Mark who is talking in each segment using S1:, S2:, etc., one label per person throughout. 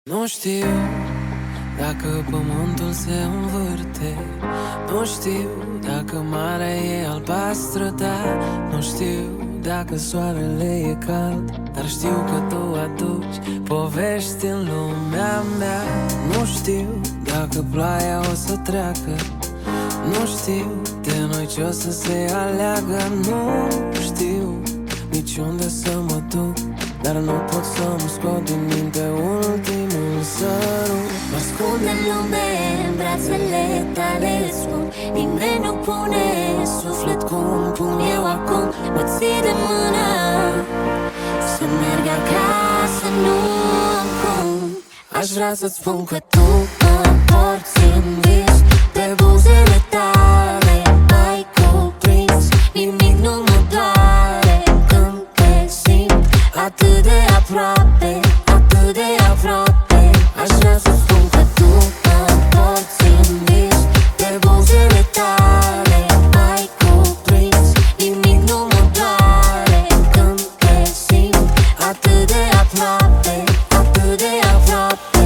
S1: Nu știu dacă pământul se învârte, nu știu dacă marea e albastră, dar nu știu dacă soarele e cald. Dar știu că tu aduci povești în lumea mea. Nu știu dacă ploaia o să treacă, nu știu de noi ce o să se aleagă. Nu știu nici unde să mă duc, dar nu pot să-mi scot din minte ultimul sărut.
S2: Mă ascund în lume, în brațele tale spun, nimeni nu pune suflet cum pun eu acum. Mă ții de mână să merg acasă, nu am cum. Aș vrea să-ți spun că tu mă porți în vis, pe buzele tale ai cuprins. Nimic nu mă doare când te simt atât de aproape, atât de aproape. Aș vrea să spun că tu mă porți în vis, pe buzele tale ai cuprins. Nimic nu mă doare când te simt atât de aproape, atât de aproape.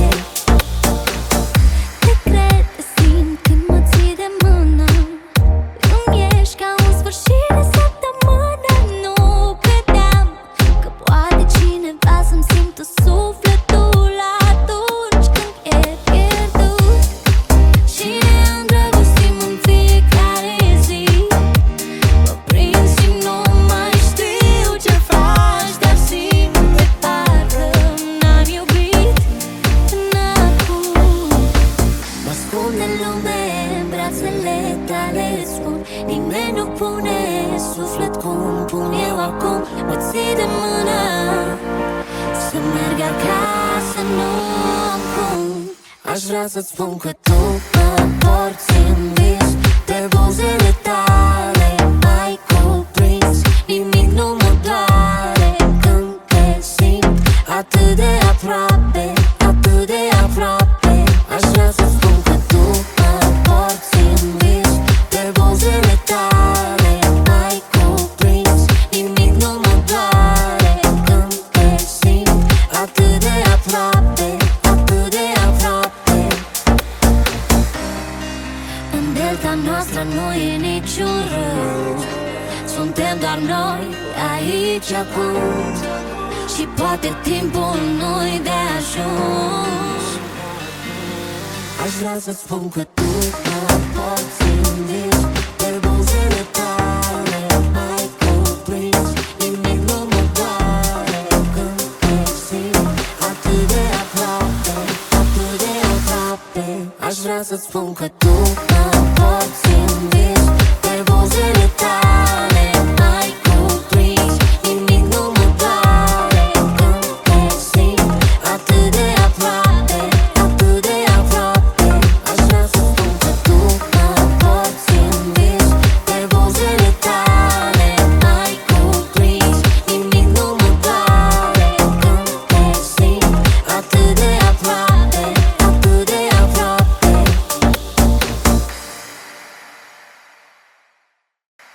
S2: Te cred, te simt când mă ții de mână, îmi ești ca un sfârșit de săptămână. Nu credeam că poate cineva să-mi simtă sufletul atunci când e pierdut. Și ne îndrăgostim în fiecare zi, mă prind și nu mai știu ce faci, dar simt de parcă n-am iubit până acum. Mă ascund în lume, în brațele tale spun, nimeni nu pune suflet cum pun eu acum. Mă ții de mână să merg acasă, nu am cum. Aș vrea să-ți spun că tu mă porți în vis, pe buzele tale ai cuprins. Nimic nu mă doare când te simt atât de aproape, atât de aproape. Aș vrea să spun că tu mă porți în vis, pe buzele tale ai cuprins. Nimic nu mă doare când te simt atât de aproape, atât de aproape. În delta noastră nu e niciun râu, suntem doar noi aici acum. Și poate timpul nu-i de ajuns. Aș vrea să spun că tu mă porți în vis, pe buzele tale ai cuprins. Nimic nu mă doare când te simt atât de aproape, atât de aproape. Aș vrea să spun că tu mă porți în vis, pe buzele tale